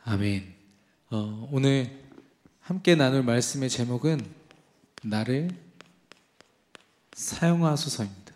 아멘. 오늘 함께 나눌 말씀의 제목은 나를 사용하소서입니다.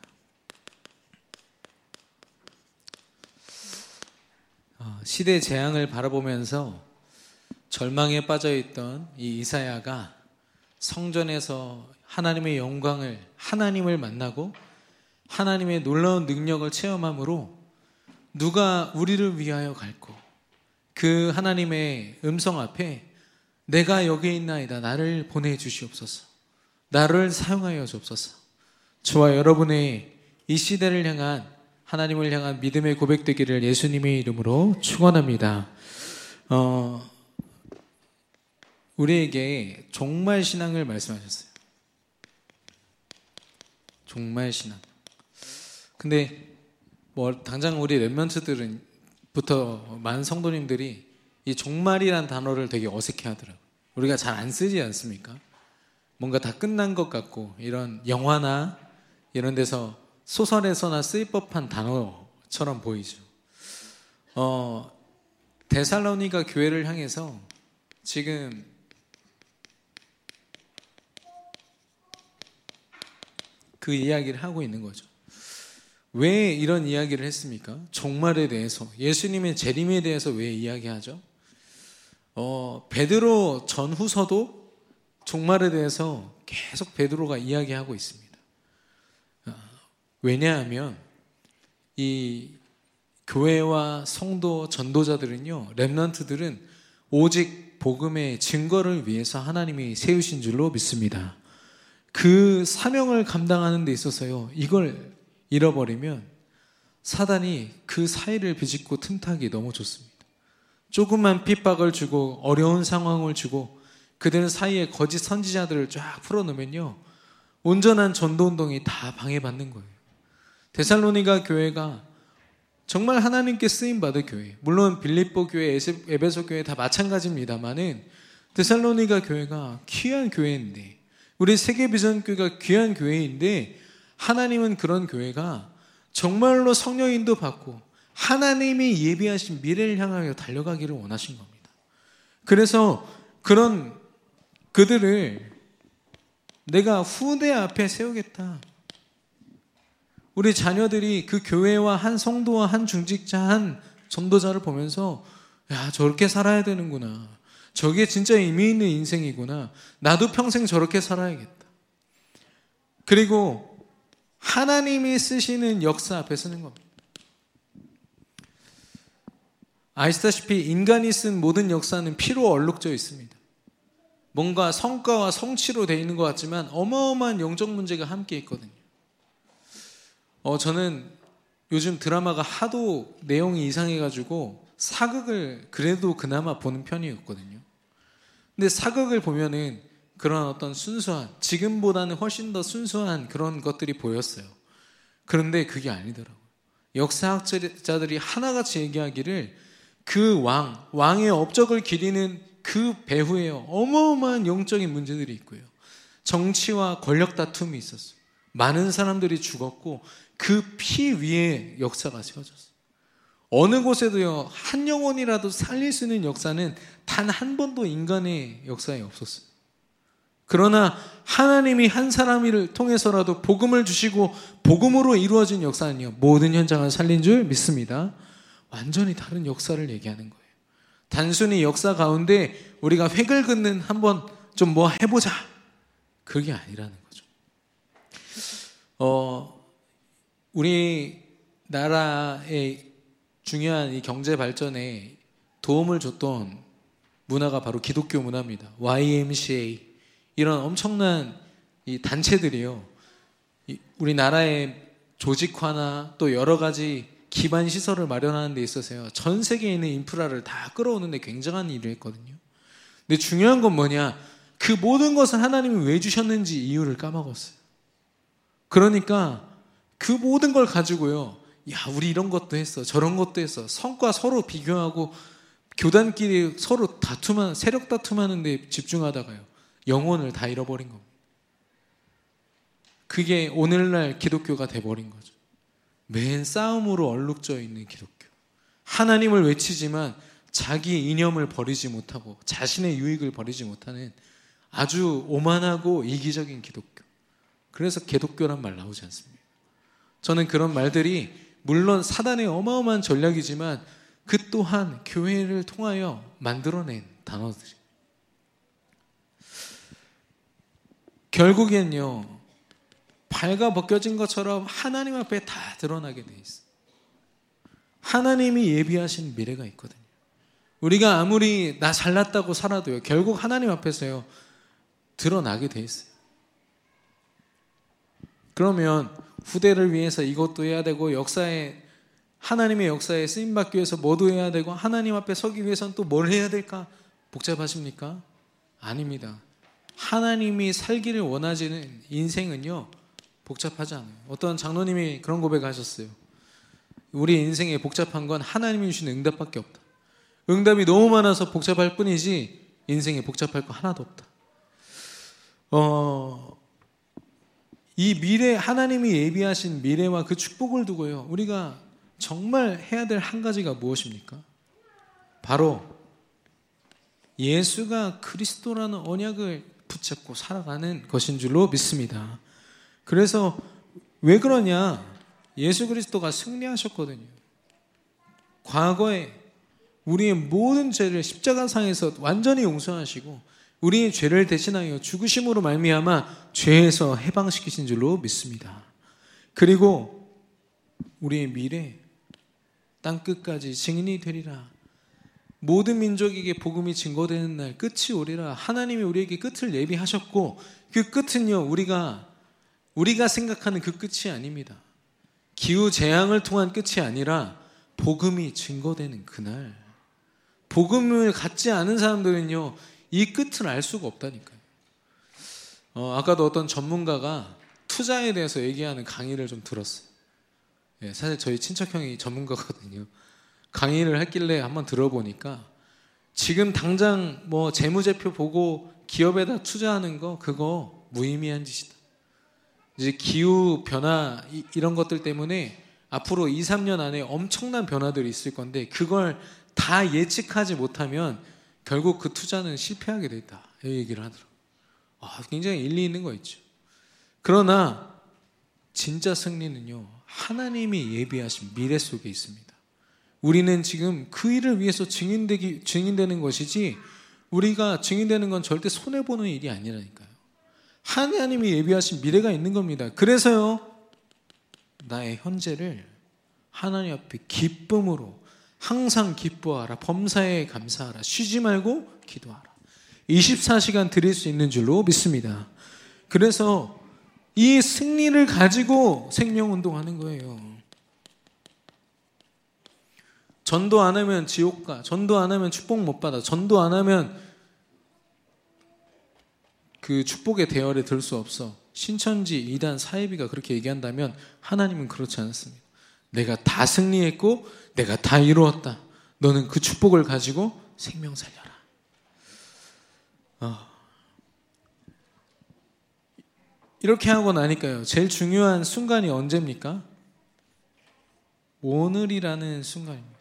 시대 재앙을 바라보면서 절망에 빠져있던 이 이사야가 성전에서 하나님의 영광을, 하나님을 만나고 하나님의 놀라운 능력을 체험함으로 누가 우리를 위하여 갈고, 그 하나님의 음성 앞에 내가 여기 있나이다, 나를 보내주시옵소서, 나를 사용하여 주옵소서. 저와 여러분의 이 시대를 향한, 하나님을 향한 믿음의 고백되기를 예수님의 이름으로 축원합니다. 우리에게 종말신앙을 말씀하셨어요. 종말신앙. 근데 당장 우리 렘넌트들은부터 많은 성도님들이 이 종말이란 단어를 되게 어색해하더라고요. 우리가 잘 안 쓰지 않습니까? 뭔가 다 끝난 것 같고, 이런 영화나 이런 데서 소설에서나 쓰일 법한 단어처럼 보이죠. 데살로니가 교회를 향해서 지금 그 이야기를 하고 있는 거죠. 왜 이런 이야기를 했습니까? 종말에 대해서, 예수님의 재림에 대해서 왜 이야기하죠? 베드로 전후서도 종말에 대해서 계속 베드로가 이야기하고 있습니다. 왜냐하면 이 교회와 성도, 전도자들은요, 렘넌트들은 오직 복음의 증거를 위해서 하나님이 세우신 줄로 믿습니다. 그 사명을 감당하는 데 있어서요, 이걸 잃어버리면 사단이 그 사이를 비집고 틈타기 너무 좋습니다. 조금만 핍박을 주고 어려운 상황을 주고 그들 사이에 거짓 선지자들을 쫙 풀어놓으면요, 온전한 전도운동이 다 방해받는 거예요. 데살로니가 교회가 정말 하나님께 쓰임받을 교회, 물론 빌립보 교회, 에베소 교회 다 마찬가지입니다만은 데살로니가 교회가 귀한 교회인데, 우리 세계비전교회가 귀한 교회인데, 하나님은 그런 교회가 정말로 성령인도 받고 하나님이 예비하신 미래를 향하여 달려가기를 원하신 겁니다. 그래서 그런 그들을 내가 후대 앞에 세우겠다. 우리 자녀들이 그 교회와 한 성도와 한 중직자, 한 전도자를 보면서, 야, 저렇게 살아야 되는구나, 저게 진짜 의미 있는 인생이구나, 나도 평생 저렇게 살아야겠다. 그리고 하나님이 쓰시는 역사 앞에 서는 겁니다. 아시다시피 인간이 쓴 모든 역사는 피로 얼룩져 있습니다. 뭔가 성과와 성취로 되어 있는 것 같지만 어마어마한 영적 문제가 함께 있거든요. 저는 요즘 드라마가 하도 내용이 이상해가지고 사극을 그래도 그나마 보는 편이었거든요. 근데 사극을 보면은 그런 어떤 순수한, 지금보다는 훨씬 더 순수한 그런 것들이 보였어요. 그런데 그게 아니더라고요. 역사학자들이 하나같이 얘기하기를 그 왕의 업적을 기리는 그 배후에 어마어마한 영적인 문제들이 있고요, 정치와 권력 다툼이 있었어요. 많은 사람들이 죽었고 그 피 위에 역사가 세워졌어요. 어느 곳에도요, 한 영혼이라도 살릴 수 있는 역사는 단 한 번도 인간의 역사에 없었어요. 그러나 하나님이 한 사람을 통해서라도 복음을 주시고 복음으로 이루어진 역사는요, 모든 현장을 살린 줄 믿습니다. 완전히 다른 역사를 얘기하는 거예요. 단순히 역사 가운데 우리가 획을 긋는, 한번 좀 뭐 해보자, 그게 아니라는 거죠. 우리나라의 중요한 이 경제 발전에 도움을 줬던 문화가 바로 기독교 문화입니다. YMCA, 이런 엄청난 이 단체들이요, 우리나라의 조직화나 또 여러 가지 기반 시설을 마련하는 데 있어서요, 전 세계에 있는 인프라를 다 끌어오는 데 굉장한 일을 했거든요. 근데 중요한 건 뭐냐, 그 모든 것을 하나님이 왜 주셨는지 이유를 까먹었어요. 그러니까 그 모든 걸 가지고요, 야, 우리 이런 것도 했어, 저런 것도 했어, 성과 서로 비교하고 교단끼리 서로 세력 다툼하는 데 집중하다가요, 영혼을 다 잃어버린 겁니다. 그게 오늘날 기독교가 돼버린 거죠. 맨 싸움으로 얼룩져 있는 기독교. 하나님을 외치지만 자기 이념을 버리지 못하고 자신의 유익을 버리지 못하는 아주 오만하고 이기적인 기독교. 그래서 개독교란 말 나오지 않습니다. 저는 그런 말들이 물론 사단의 어마어마한 전략이지만 그 또한 교회를 통하여 만들어낸 단어들이. 결국엔요, 발가 벗겨진 것처럼 하나님 앞에 다 드러나게 돼 있어요. 하나님이 예비하신 미래가 있거든요. 우리가 아무리 나 잘났다고 살아도요, 결국 하나님 앞에서요 드러나게 돼 있어요. 그러면 후대를 위해서 이것도 해야 되고, 하나님의 역사에 쓰임받기 위해서 뭐도 해야 되고, 하나님 앞에 서기 위해서는 또 뭘 해야 될까? 복잡하십니까? 아닙니다. 하나님이 살기를 원하시는 인생은요 복잡하지 않아요. 어떤 장로님이 그런 고백하셨어요. 우리 인생에 복잡한 건 하나님이 주시는 응답밖에 없다. 응답이 너무 많아서 복잡할 뿐이지 인생에 복잡할 거 하나도 없다. 이 미래, 하나님이 예비하신 미래와 그 축복을 두고요, 우리가 정말 해야 될 한 가지가 무엇입니까? 바로 예수가 그리스도라는 언약을 붙잡고 살아가는 것인 줄로 믿습니다. 그래서 왜 그러냐? 예수 그리스도가 승리하셨거든요. 과거에 우리의 모든 죄를 십자가상에서 완전히 용서하시고 우리의 죄를 대신하여 죽으심으로 말미암아 죄에서 해방시키신 줄로 믿습니다. 그리고 우리의 미래 땅끝까지 증인이 되리라. 모든 민족에게 복음이 증거되는 날 끝이 오리라. 하나님이 우리에게 끝을 예비하셨고, 그 끝은요 우리가 생각하는 그 끝이 아닙니다. 기후재앙을 통한 끝이 아니라 복음이 증거되는 그날. 복음을 갖지 않은 사람들은요 이 끝을 알 수가 없다니까요. 아까도 어떤 전문가가 투자에 대해서 얘기하는 강의를 좀 들었어요. 사실 저희 친척형이 전문가거든요. 강의를 했길래 한번 들어보니까 지금 당장 뭐 재무제표 보고 기업에다 투자하는 거 그거 무의미한 짓이다. 이제 기후 변화 이런 것들 때문에 앞으로 2, 3년 안에 엄청난 변화들이 있을 건데 그걸 다 예측하지 못하면 결국 그 투자는 실패하게 돼 있다. 이 얘기를 하더라고요. 굉장히 일리 있는 거 있죠. 그러나 진짜 승리는요 하나님이 예비하신 미래 속에 있습니다. 우리는 지금 그 일을 위해서 증인되는 것이지 우리가 증인되는 건 절대 손해보는 일이 아니라니까요. 하나님이 예비하신 미래가 있는 겁니다. 그래서요 나의 현재를 하나님 앞에 기쁨으로 항상 기뻐하라. 범사에 감사하라. 쉬지 말고 기도하라. 24시간 드릴 수 있는 줄로 믿습니다. 그래서 이 승리를 가지고 생명운동하는 거예요. 전도 안 하면 지옥 가. 전도 안 하면 축복 못 받아. 전도 안 하면 그 축복의 대열에 들 수 없어. 신천지, 이단, 사이비가 그렇게 얘기한다면 하나님은 그렇지 않습니다. 내가 다 승리했고 내가 다 이루었다. 너는 그 축복을 가지고 생명 살려라. 이렇게 하고 나니까요 제일 중요한 순간이 언제입니까? 오늘이라는 순간입니다.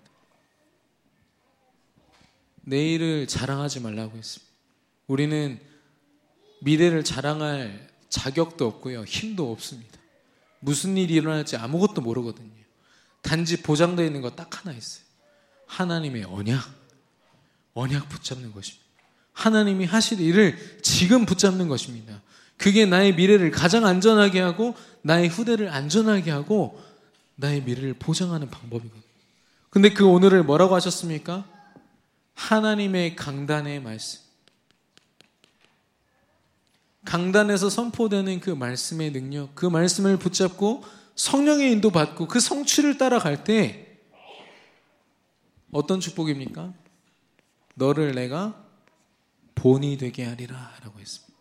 내일을 자랑하지 말라고 했습니다. 우리는 미래를 자랑할 자격도 없고요 힘도 없습니다. 무슨 일이 일어날지 아무것도 모르거든요. 단지 보장되어 있는 거 딱 하나 있어요. 하나님의 언약 붙잡는 것입니다. 하나님이 하실 일을 지금 붙잡는 것입니다. 그게 나의 미래를 가장 안전하게 하고 나의 후대를 안전하게 하고 나의 미래를 보장하는 방법이거든요. 근데 그 오늘을 뭐라고 하셨습니까? 하나님의 강단의 말씀. 강단에서 선포되는 그 말씀의 능력, 그 말씀을 붙잡고 성령의 인도받고 그 성취를 따라갈 때 어떤 축복입니까? 너를 내가 본이 되게 하리라 라고 했습니다.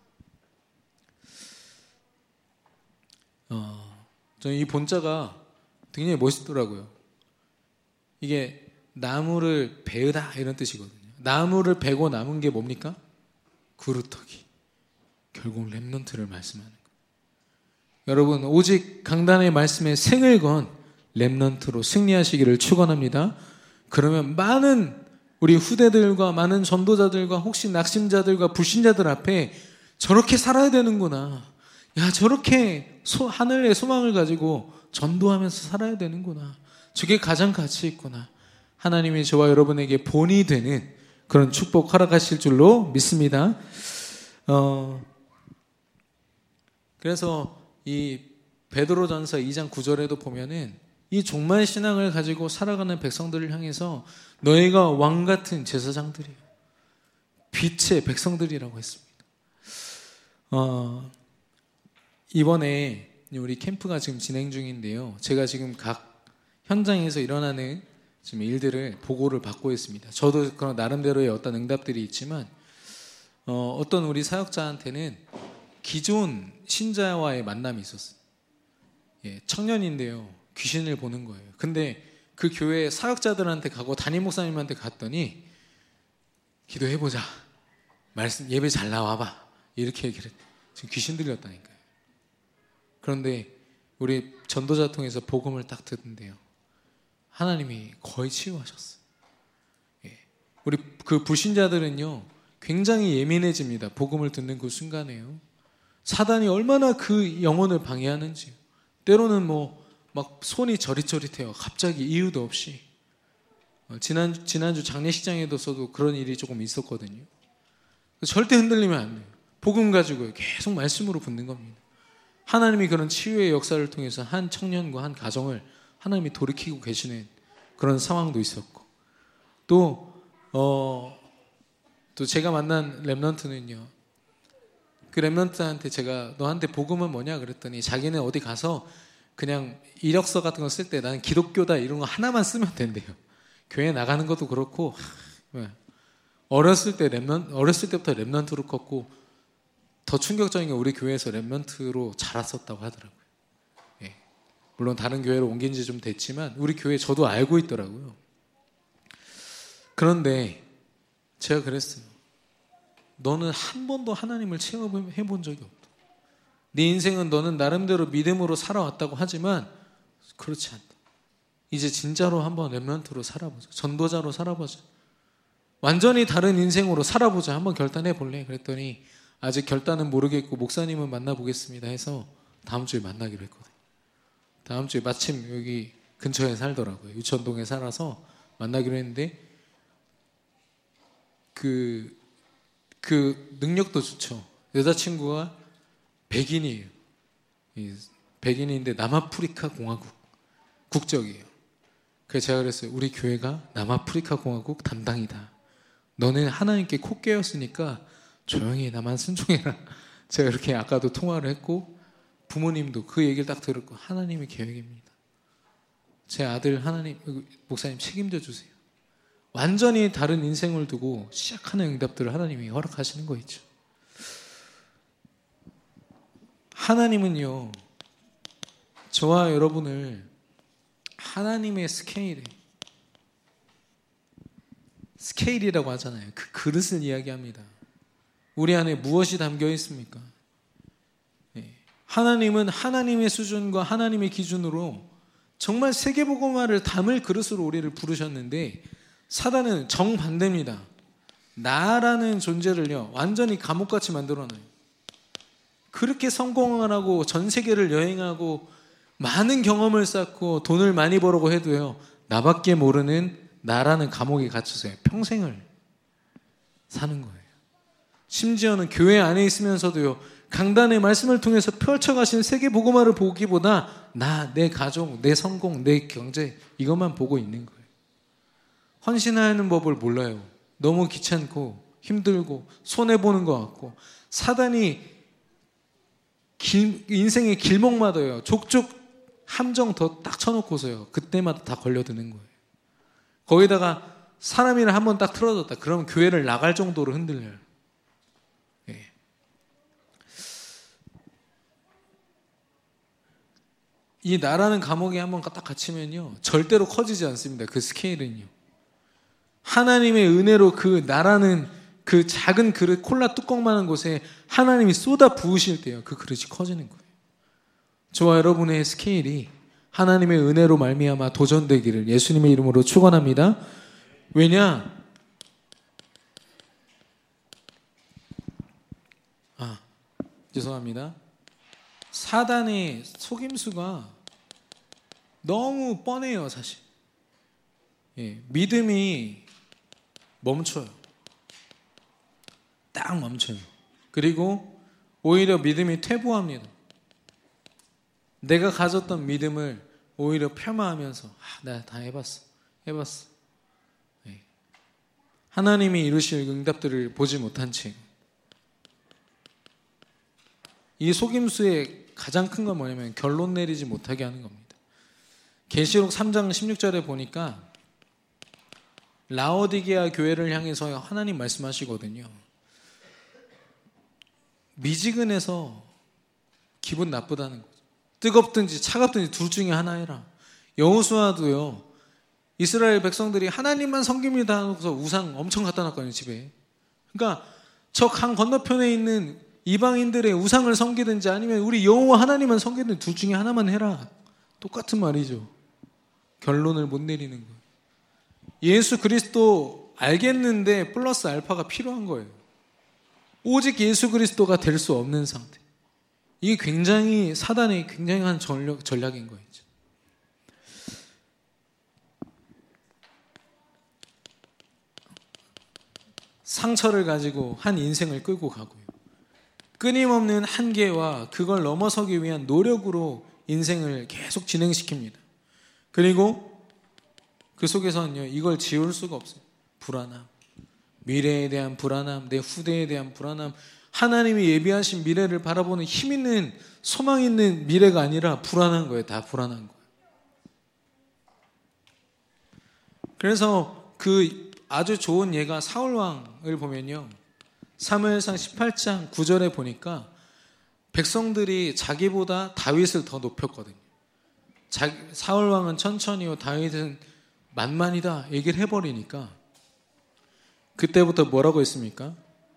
저는 이 본자가 굉장히 멋있더라고요. 이게 나무를 베으다 이런 뜻이거든요. 나무를 베고 남은 게 뭡니까? 그루터기. 결국 렘넌트를 말씀하는 거예요. 여러분 오직 강단의 말씀에 생을 건 렘넌트로 승리하시기를 축원합니다. 그러면 많은 우리 후대들과 많은 전도자들과 혹시 낙심자들과 불신자들 앞에 저렇게 살아야 되는구나. 야, 저렇게 하늘의 소망을 가지고 전도하면서 살아야 되는구나. 저게 가장 가치 있구나. 하나님이 저와 여러분에게 본이 되는 그런 축복 허락하실 줄로 믿습니다. 그래서 이 베드로전서 2장 9절에도 보면은 이 종말 신앙을 가지고 살아가는 백성들을 향해서 너희가 왕 같은 제사장들이에요. 빛의 백성들이라고 했습니다. 이번에 우리 캠프가 지금 진행 중인데요. 제가 지금 각 현장에서 일어나는 지금 일들을 보고를 받고 있습니다. 저도 그런 나름대로의 어떤 응답들이 있지만 어떤 우리 사역자한테는 기존 신자와의 만남이 있었어요. 청년인데요. 귀신을 보는 거예요. 근데 그 교회 사역자들한테 가고 담임 목사님한테 갔더니 기도해보자. 말씀 예배 잘 나와봐. 이렇게 얘기를 했어요. 지금 귀신 들렸다니까요. 그런데 우리 전도자 통해서 복음을 딱 듣는데요. 하나님이 거의 치유하셨어요. 우리 그 불신자들은요, 굉장히 예민해집니다. 복음을 듣는 그 순간에요. 사단이 얼마나 그 영혼을 방해하는지. 때로는 막 손이 저릿저릿해요. 갑자기 이유도 없이. 지난주 장례식장에서도 그런 일이 조금 있었거든요. 절대 흔들리면 안 돼요. 복음 가지고 계속 말씀으로 붙는 겁니다. 하나님이 그런 치유의 역사를 통해서 한 청년과 한 가정을 하나님이 돌이키고 계시는 그런 상황도 있었고, 또 제가 만난 렘넌트는요, 그 렘넌트한테 제가 너한테 복음은 뭐냐 그랬더니 자기는 어디 가서 그냥 이력서 같은 거 쓸 때 나는 기독교다 이런 거 하나만 쓰면 된대요. 교회 나가는 것도 그렇고, 어렸을 때부터 렘넌트로 컸고, 더 충격적인 게 우리 교회에서 렘넌트로 자랐었다고 하더라고요. 물론 다른 교회로 옮긴 지 좀 됐지만 우리 교회 저도 알고 있더라고요. 그런데 제가 그랬어요. 너는 한 번도 하나님을 체험해 본 적이 없다. 네 인생은 너는 나름대로 믿음으로 살아왔다고 하지만 그렇지 않다. 이제 진짜로 한번 렘넌트로 살아보자. 전도자로 살아보자. 완전히 다른 인생으로 살아보자. 한번 결단해 볼래? 그랬더니 아직 결단은 모르겠고 목사님은 만나보겠습니다 해서 다음 주에 만나기로 했거든요. 다음 주에 마침 여기 근처에 살더라고요. 유천동에 살아서 만나기로 했는데 그 능력도 좋죠. 여자친구가 백인이에요. 백인인데 남아프리카 공화국 국적이에요. 그래서 제가 그랬어요. 우리 교회가 남아프리카 공화국 담당이다. 너는 하나님께 코 깨었으니까 조용히 나만 순종해라. 제가 이렇게 아까도 통화를 했고 부모님도 그 얘기를 딱 들었고 하나님의 계획입니다. 제 아들 하나님 목사님 책임져 주세요. 완전히 다른 인생을 두고 시작하는 응답들을 하나님이 허락하시는 거 있죠. 하나님은요, 저와 여러분을 하나님의 스케일이라고 하잖아요. 그 그릇을 이야기합니다. 우리 안에 무엇이 담겨 있습니까? 하나님은 하나님의 수준과 하나님의 기준으로 정말 세계복음화를 담을 그릇으로 우리를 부르셨는데 사단은 정반대입니다. 나라는 존재를요 완전히 감옥같이 만들어놔요. 그렇게 성공을 하고 전 세계를 여행하고 많은 경험을 쌓고 돈을 많이 벌고 해도요 나밖에 모르는 나라는 감옥에 갇혀서요 평생을 사는 거예요. 심지어는 교회 안에 있으면서도요 강단의 말씀을 통해서 펼쳐가신 세계복음화를 보기보다 내 가족, 내 성공, 내 경제 이것만 보고 있는 거예요. 헌신하는 법을 몰라요. 너무 귀찮고 힘들고 손해보는 것 같고 사단이 인생의 길목마다요 족족 함정 더 딱 쳐놓고서요 그때마다 다 걸려드는 거예요. 거기다가 사람이랑 한번 딱 틀어졌다 그러면 교회를 나갈 정도로 흔들려요. 이 나라는 감옥에 한번 딱 갇히면요 절대로 커지지 않습니다. 그 스케일은요 하나님의 은혜로 그 나라는 그 작은 그릇 콜라 뚜껑만한 곳에 하나님이 쏟아 부으실 때요 그 그릇이 커지는 거예요. 저와 여러분의 스케일이 하나님의 은혜로 말미암아 도전되기를 예수님의 이름으로 축원합니다. 왜냐? 죄송합니다. 사단의 속임수가 너무 뻔해요, 사실. 믿음이 멈춰요. 딱 멈춰요. 그리고 오히려 믿음이 퇴보합니다. 내가 가졌던 믿음을 오히려 폄하하면서 내가 다 해봤어. 하나님이 이루실 응답들을 보지 못한 채 이 속임수의 가장 큰 건 뭐냐면 결론 내리지 못하게 하는 겁니다. 계시록 3장 16절에 보니까 라오디게아 교회를 향해서 하나님 말씀하시거든요. 미지근해서 기분 나쁘다는 거죠. 뜨겁든지 차갑든지 둘 중에 하나 해라. 여호수아도요, 이스라엘 백성들이 하나님만 섬깁니다 하고서 우상 엄청 갖다 놨거든요, 집에. 그러니까 저 강 건너편에 있는 이방인들의 우상을 섬기든지 아니면 우리 여호와 하나님만 섬기든지 둘 중에 하나만 해라. 똑같은 말이죠. 결론을 못 내리는 거예요. 예수 그리스도 알겠는데 플러스 알파가 필요한 거예요. 오직 예수 그리스도가 될 수 없는 상태. 이게 굉장히 사단의 굉장한 전략인 거예요. 상처를 가지고 한 인생을 끌고 가고요. 끊임없는 한계와 그걸 넘어서기 위한 노력으로 인생을 계속 진행시킵니다. 그리고 그 속에서는요, 이걸 지울 수가 없어요. 불안함, 미래에 대한 불안함, 내 후대에 대한 불안함, 하나님이 예비하신 미래를 바라보는 힘 있는, 소망 있는 미래가 아니라 불안한 거예요. 다 불안한 거예요. 그래서 그 아주 좋은 예가 사울왕을 보면요, 사무엘상 18장 9절에 보니까 백성들이 자기보다 다윗을 더 높였거든요. 사울왕은 천천히요, 다윗은 만만이다 얘기를 해버리니까 그때부터 뭐라고 했습니까?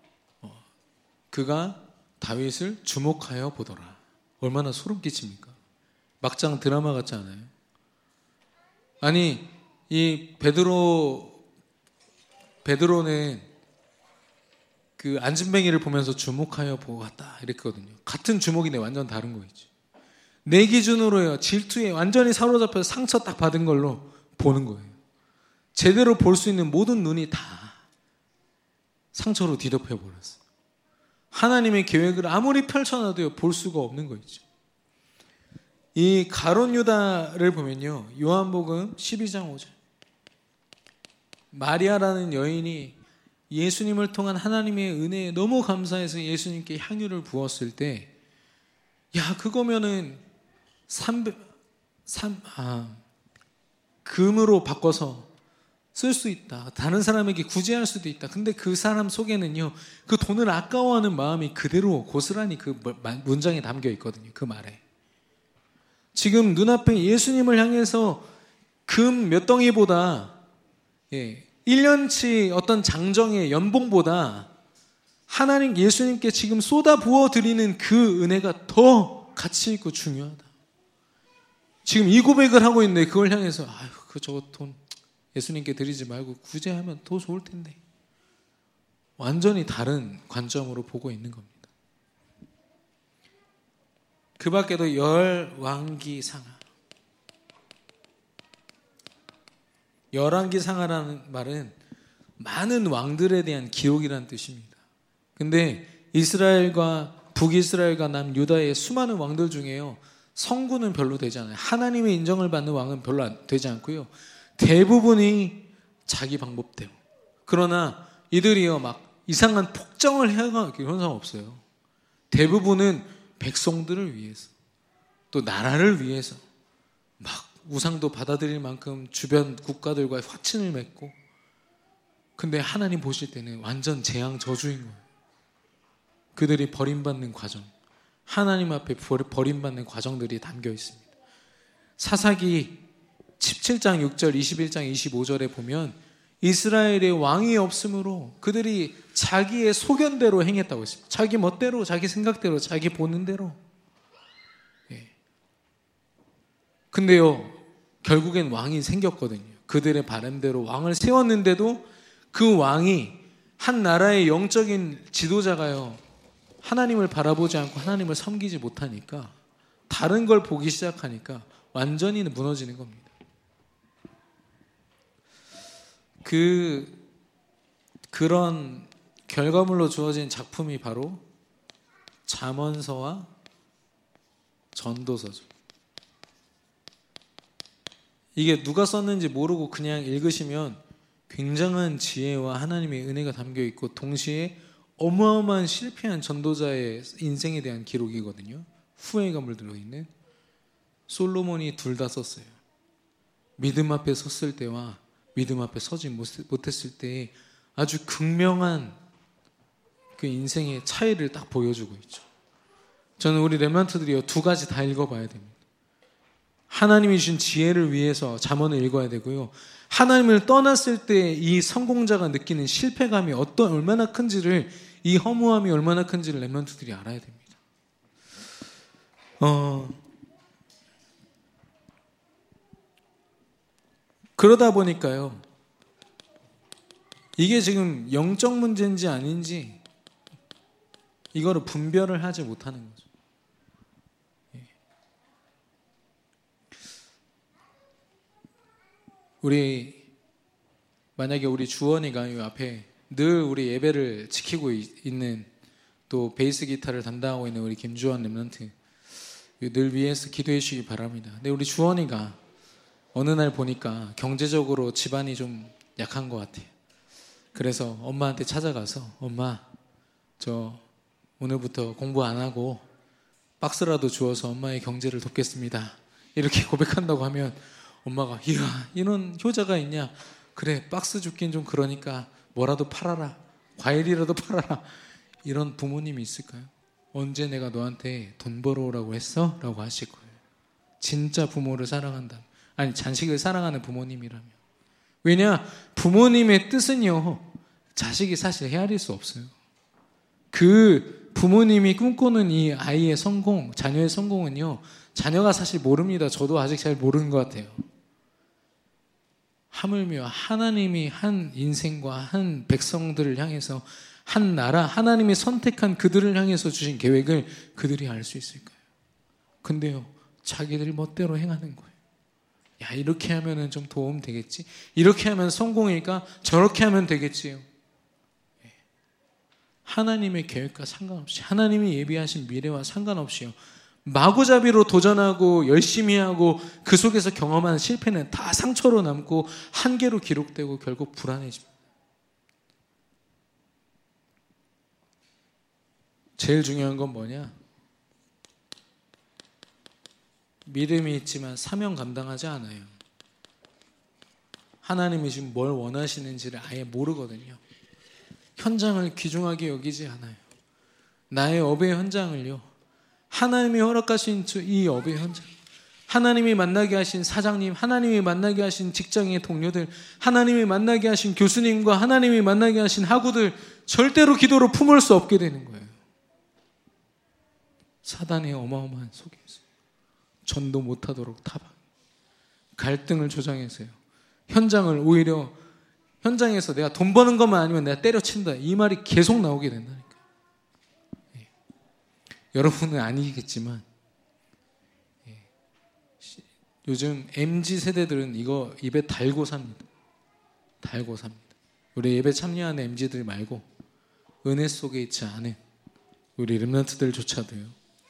그가 다윗을 주목하여 보더라. 얼마나 소름 끼칩니까? 막장 드라마 같지 않아요? 아니, 이 베드로는 그 안진뱅이를 보면서 주목하여 보았다 이랬거든요. 같은 주목인데 완전 다른 거있죠. 내 기준으로요, 질투에 완전히 사로잡혀서 상처 딱 받은 걸로 보는 거예요. 제대로 볼 수 있는 모든 눈이 다 상처로 뒤덮여버렸어요. 하나님의 계획을 아무리 펼쳐놔도요, 볼 수가 없는 거 있죠. 이 가룟 유다를 보면요, 요한복음 12장 5절, 마리아라는 여인이 예수님을 통한 하나님의 은혜에 너무 감사해서 예수님께 향유를 부었을 때, 야, 그거면은 금으로 바꿔서 쓸 수 있다. 다른 사람에게 구제할 수도 있다. 근데 그 사람 속에는요, 그 돈을 아까워하는 마음이 그대로 고스란히 그 문장에 담겨 있거든요. 그 말에. 지금 눈앞에 예수님을 향해서 금 몇 덩이보다 1년치 어떤 장정의 연봉보다 하나님 예수님께 지금 쏟아 부어드리는 그 은혜가 더 가치 있고 중요하다. 지금 이 고백을 하고 있는데 그걸 향해서 저거 돈 예수님께 드리지 말고 구제하면 더 좋을 텐데, 완전히 다른 관점으로 보고 있는 겁니다. 그 밖에도 열왕기상하, 열왕기상하라는 말은 많은 왕들에 대한 기록이라는 뜻입니다. 근데 이스라엘과 북이스라엘과 남유다의 수많은 왕들 중에요, 성군은 별로 되지 않아요. 하나님의 인정을 받는 왕은 별로 되지 않고요, 대부분이 자기 방법대로. 그러나 이들이요, 막 이상한 폭정을 해가 그런 사람 없어요. 대부분은 백성들을 위해서, 또 나라를 위해서 막 우상도 받아들일 만큼 주변 국가들과 화친을 맺고, 근데 하나님 보실 때는 완전 재앙 저주인 거예요. 그들이 버림받는 과정, 하나님 앞에 버림받는 과정들이 담겨 있습니다. 사사기 17장 6절, 21장 25절에 보면 이스라엘의 왕이 없으므로 그들이 자기의 소견대로 행했다고 했습니다. 자기 멋대로, 자기 생각대로, 자기 보는 대로. 근데요, 결국엔 왕이 생겼거든요. 그들의 바람대로 왕을 세웠는데도 그 왕이 한 나라의 영적인 지도자가요, 하나님을 바라보지 않고 하나님을 섬기지 못하니까 다른 걸 보기 시작하니까 완전히 무너지는 겁니다. 그런 결과물로 주어진 작품이 바로 잠언서와 전도서죠. 이게 누가 썼는지 모르고 그냥 읽으시면 굉장한 지혜와 하나님의 은혜가 담겨 있고 동시에 어마어마한 실패한 전도자의 인생에 대한 기록이거든요. 후회감을 들어있는. 솔로몬이 둘 다 썼어요. 믿음 앞에 섰을 때와 믿음 앞에 서지 못했을 때 아주 극명한 그 인생의 차이를 딱 보여주고 있죠. 저는 우리 렘넌트들이요, 두 가지 다 읽어봐야 됩니다. 하나님이 주신 지혜를 위해서 잠언을 읽어야 되고요, 하나님을 떠났을 때 이 성공자가 느끼는 실패감이 얼마나 큰지를, 이 허무함이 얼마나 큰지를 렘넌트들이 알아야 됩니다. 그러다 보니까요, 이게 지금 영적 문제인지 아닌지 이거를 분별을 하지 못하는 거죠. 만약에 우리 주원이가 이 앞에 늘 우리 예배를 지키고 있는, 또 베이스 기타를 담당하고 있는 우리 김주원 렘넌트 늘 위해서 기도해 주시기 바랍니다. 근데 우리 주원이가 어느 날 보니까 경제적으로 집안이 좀 약한 것 같아요. 그래서 엄마한테 찾아가서, 엄마, 저 오늘부터 공부 안 하고 박스라도 주어서 엄마의 경제를 돕겠습니다, 이렇게 고백한다고 하면 엄마가, 이야, 이런 효자가 있냐, 그래, 박스 줍긴 좀 그러니까 뭐라도 팔아라, 과일이라도 팔아라, 이런 부모님이 있을까요? 언제 내가 너한테 돈 벌어오라고 했어? 라고 하실 거예요. 진짜 부모를 사랑한다, 아니 자식을 사랑하는 부모님이라면. 왜냐, 부모님의 뜻은요, 자식이 사실 헤아릴 수 없어요. 그 부모님이 꿈꾸는 이 아이의 성공, 자녀의 성공은요, 자녀가 사실 모릅니다. 저도 아직 잘 모르는 것 같아요. 하물며 하나님이 한 인생과 한 백성들을 향해서, 한 나라, 하나님이 선택한 그들을 향해서 주신 계획을 그들이 알 수 있을까요? 근데요, 자기들 멋대로 행하는 거예요. 야, 이렇게 하면은 좀 도움 되겠지, 이렇게 하면 성공일까, 저렇게 하면 되겠지요. 하나님의 계획과 상관없이, 하나님이 예비하신 미래와 상관없이요, 마구잡이로 도전하고 열심히 하고 그 속에서 경험한 실패는 다 상처로 남고 한계로 기록되고 결국 불안해집니다. 제일 중요한 건 뭐냐? 믿음이 있지만 사명 감당하지 않아요. 하나님이 지금 뭘 원하시는지를 아예 모르거든요. 현장을 귀중하게 여기지 않아요. 나의 업의 현장을요, 하나님이 허락하신 이 업의 현장, 하나님이 만나게 하신 사장님, 하나님이 만나게 하신 직장의 동료들, 하나님이 만나게 하신 교수님과 하나님이 만나게 하신 학우들, 절대로 기도로 품을 수 없게 되는 거예요. 사단의 어마어마한 속에서 전도 못하도록 타박, 갈등을 조장해서요, 현장을 오히려, 현장에서 내가 돈 버는 것만 아니면 내가 때려친다, 이 말이 계속 나오게 된다니까요. 여러분은 아니겠지만 요즘 MZ세대들은 이거 입에 달고 삽니다. 달고 삽니다. 우리 예배 참여하는 MZ들 말고 은혜 속에 있지 않은 우리 렘넌트들조차도요,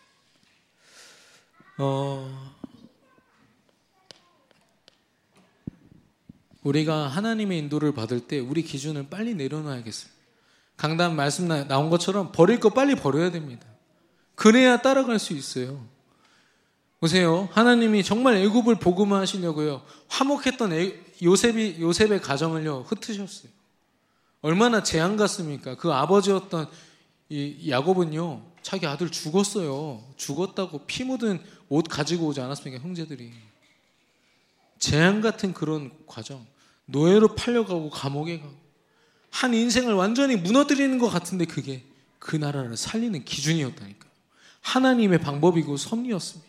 우리가 하나님의 인도를 받을 때 우리 기준을 빨리 내려놔야겠어요. 강단 말씀 나온 것처럼 버릴 거 빨리 버려야 됩니다. 그래야 따라갈 수 있어요. 보세요, 하나님이 정말 애굽을 복음화하시려고요, 화목했던 요셉의 가정을요 흩으셨어요. 얼마나 재앙 같습니까? 그 아버지였던 이 야곱은요, 자기 아들 죽었어요. 죽었다고 피 묻은 옷 가지고 오지 않았습니까? 형제들이. 재앙 같은 그런 과정, 노예로 팔려가고 감옥에 가고, 한 인생을 완전히 무너뜨리는 것 같은데 그게 그 나라를 살리는 기준이었다니까요. 하나님의 방법이고 섭리였습니다.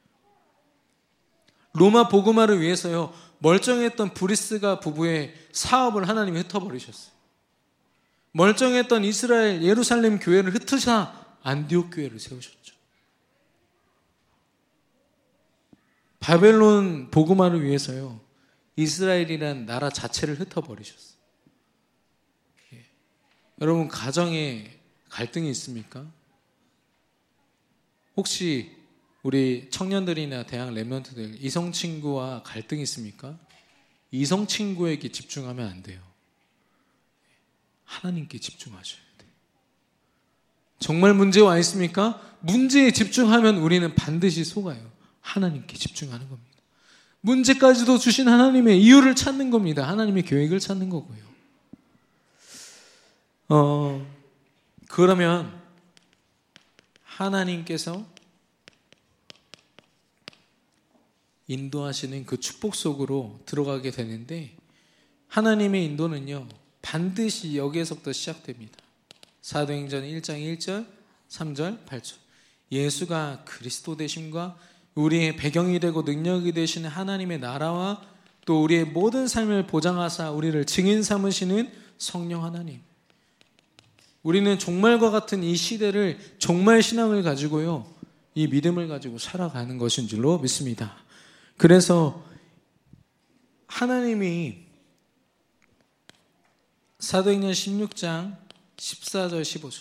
로마 복음화를 위해서요, 멀쩡했던 브리스가 부부의 사업을 하나님이 흩어버리셨어요. 멀쩡했던 이스라엘 예루살렘 교회를 흩으사 안디옥 교회를 세우셨죠. 바벨론 복음화를 위해서요, 이스라엘이란 나라 자체를 흩어버리셨어요. 예. 여러분, 가정에 갈등이 있습니까? 혹시 우리 청년들이나 대학 랩런트들 이성 친구와 갈등이 있습니까? 이성 친구에게 집중하면 안 돼요. 하나님께 집중하셔야 돼요. 정말 문제 와 있습니까? 문제에 집중하면 우리는 반드시 속아요. 하나님께 집중하는 겁니다. 문제까지도 주신 하나님의 이유를 찾는 겁니다. 하나님의 계획을 찾는 거고요. 그러면 하나님께서 인도하시는 그 축복 속으로 들어가게 되는데, 하나님의 인도는요, 반드시 여기에서부터 시작됩니다. 사도행전 1장 1절, 3절, 8절. 예수가 그리스도 되심과 우리의 배경이 되고 능력이 되시는 하나님의 나라와 또 우리의 모든 삶을 보장하사 우리를 증인 삼으시는 성령 하나님. 우리는 종말과 같은 이 시대를 종말 신앙을 가지고요, 이 믿음을 가지고 살아가는 것인 줄로 믿습니다. 그래서 하나님이 사도행전 16장 14절 15절,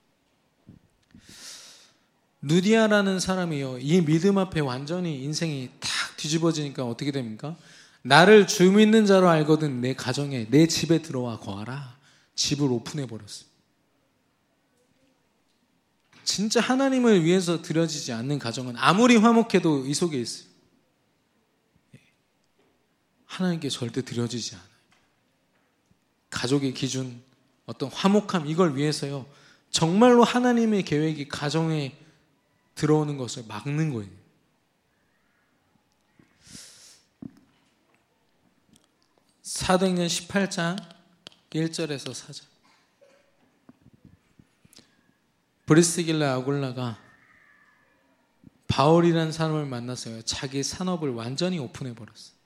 루디아라는 사람이요, 이 믿음 앞에 완전히 인생이 탁 뒤집어지니까 어떻게 됩니까? 나를 주 믿는 자로 알거든 내 가정에, 내 집에 들어와 거하라. 집을 오픈해버렸어요. 진짜 하나님을 위해서 드려지지 않는 가정은 아무리 화목해도 이 속에 있어요. 하나님께 절대 드려지지 않아요. 가족의 기준, 어떤 화목함, 이걸 위해서요, 정말로 하나님의 계획이 가정에 들어오는 것을 막는 거예요. 사도행전 18장 1절에서 4절. 브리스길라 아굴라가 바울이라는 사람을 만나서요, 자기 산업을 완전히 오픈해버렸어요.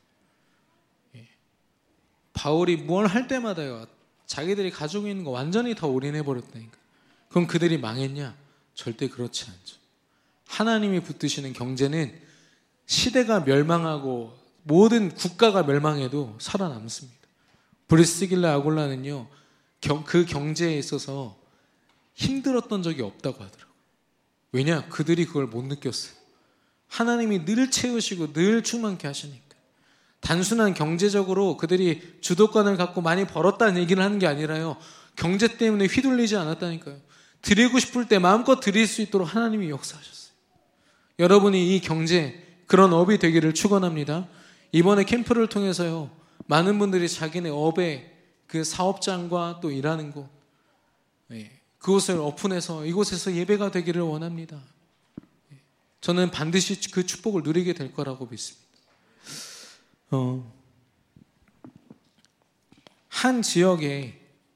바울이 뭘 할 때마다요, 자기들이 가지고 있는 거 완전히 다 올인해버렸다니까. 그럼 그들이 망했냐? 절대 그렇지 않죠. 하나님이 붙드시는 경제는 시대가 멸망하고 모든 국가가 멸망해도 살아남습니다. 브리스길라 아굴라는요, 그 경제에 있어서 힘들었던 적이 없다고 하더라고요. 왜냐? 그들이 그걸 못 느꼈어요. 하나님이 늘 채우시고 늘 충만케 하시니까. 단순한 경제적으로 그들이 주도권을 갖고 많이 벌었다는 얘기를 하는 게 아니라요, 경제 때문에 휘둘리지 않았다니까요. 드리고 싶을 때 마음껏 드릴 수 있도록 하나님이 역사하셨어요. 여러분이 이 경제, 그런 업이 되기를 축원합니다. 이번에 캠프를 통해서요, 많은 분들이 자기네 업의 그 사업장과 또 일하는 곳, 그곳을 오픈해서 이곳에서 예배가 되기를 원합니다. 저는 반드시 그 축복을 누리게 될 거라고 믿습니다. 한 지역에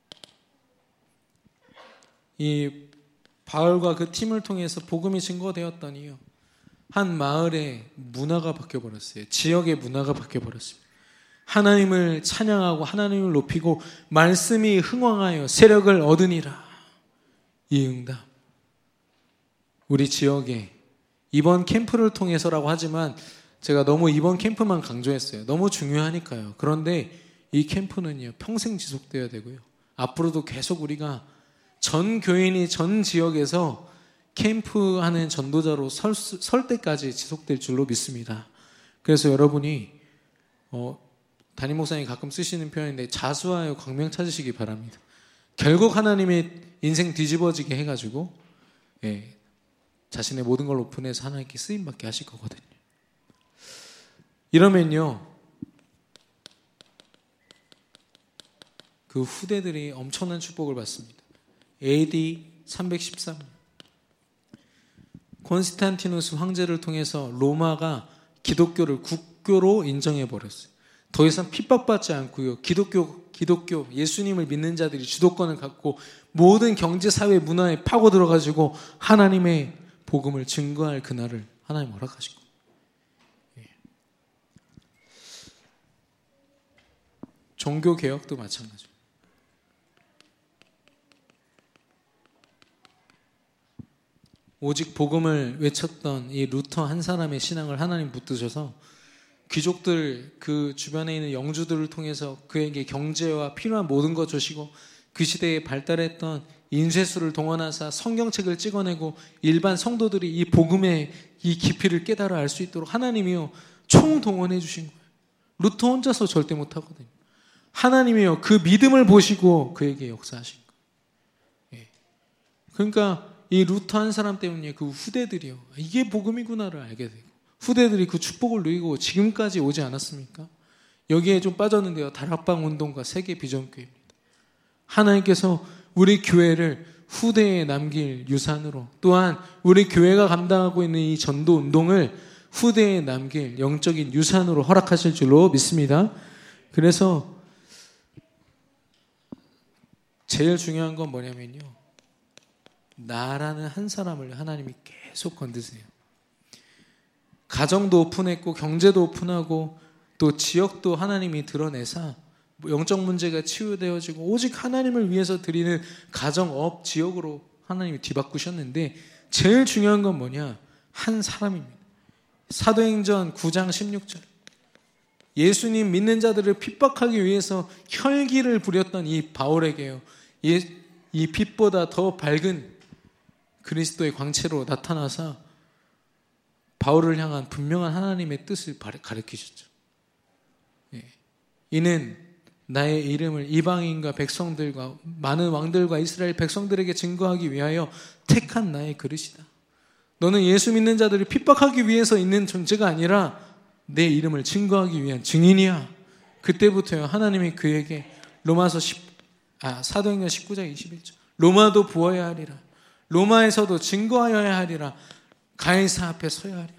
이 바울과 그 팀을 통해서 복음이 증거되었더니요, 한 마을의 문화가 바뀌어버렸어요. 지역의 문화가 바뀌어버렸습니다. 하나님을 찬양하고 하나님을 높이고 말씀이 흥왕하여 세력을 얻으니라. 이 응답, 우리 지역에 이번 캠프를 통해서라고 하지만 제가 너무 이번 캠프만 강조했어요. 너무 중요하니까요. 그런데 이 캠프는요, 평생 지속되어야 되고요, 앞으로도 계속 우리가 전 교인이 전 지역에서 캠프하는 전도자로 설 때까지 지속될 줄로 믿습니다. 그래서 여러분이 담임 목사님이 가끔 쓰시는 표현인데, 자수하여 광명 찾으시기 바랍니다. 결국 하나님의 인생 뒤집어지게 해가지고 자신의 모든 걸 오픈해서 하나님께 쓰임받게 하실 거거든요. 이러면요, 그 후대들이 엄청난 축복을 받습니다. AD 313, 콘스탄티누스 황제를 통해서 로마가 기독교를 국교로 인정해버렸어요. 더 이상 핍박받지 않고요, 기독교 예수님을 믿는 자들이 주도권을 갖고 모든 경제, 사회, 문화에 파고 들어가지고 하나님의 복음을 증거할 그날을 하나님 허락하신 겁니다. 종교개혁도 마찬가지입니다. 오직 복음을 외쳤던 이 루터 한 사람의 신앙을 하나님 붙드셔서 귀족들 그 주변에 있는 영주들을 통해서 그에게 경제와 필요한 모든 것 주시고 그 시대에 발달했던 인쇄술을 동원하사 성경책을 찍어내고 일반 성도들이 이 복음의 이 깊이를 깨달아 알 수 있도록 하나님이요 총동원해 주신 거예요. 루터 혼자서 절대 못하거든요. 하나님이요 그 믿음을 보시고 그에게 역사하신 거예요. 예. 그러니까 이 루터 한 사람 때문에 그 후대들이요 이게 복음이구나를 알게 되고 후대들이 그 축복을 누리고 지금까지 오지 않았습니까? 여기에 좀 빠졌는데요. 다락방 운동과 세계 비전교회입니다. 하나님께서 우리 교회를 후대에 남길 유산으로 또한 우리 교회가 감당하고 있는 이 전도 운동을 후대에 남길 영적인 유산으로 허락하실 줄로 믿습니다. 그래서 제일 중요한 건 뭐냐면요. 나라는 한 사람을 하나님이 계속 건드세요. 가정도 오픈했고 경제도 오픈하고 또 지역도 하나님이 드러내사 영적 문제가 치유되어지고 오직 하나님을 위해서 드리는 가정업 지역으로 하나님이 뒤바꾸셨는데 제일 중요한 건 뭐냐? 한 사람입니다. 사도행전 9장 16절 예수님 믿는 자들을 핍박하기 위해서 혈기를 부렸던 이 바울에게요 이 빛보다 더 밝은 그리스도의 광채로 나타나서 바울을 향한 분명한 하나님의 뜻을 가르치셨죠. 이는 나의 이름을 이방인과 백성들과 많은 왕들과 이스라엘 백성들에게 증거하기 위하여 택한 나의 그릇이다. 너는 예수 믿는 자들을 핍박하기 위해서 있는 존재가 아니라 내 이름을 증거하기 위한 증인이야. 그때부터요 하나님이 그에게 사도행전 19장 21절 로마도 부어야 하리라. 로마에서도 증거하여야 하리라. 가이사 앞에 서야 하리라.